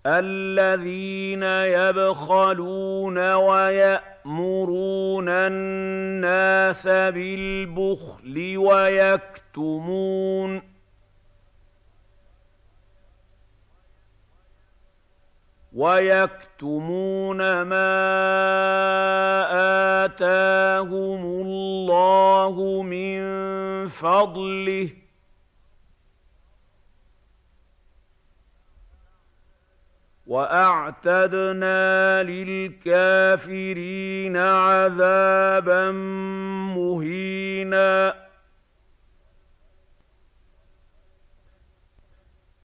الذين يبخلون ويأمرون الناس بالبخل ويكتمون ما آتاهم الله من فضله وأعتدنا للكافرين عذابا مهينا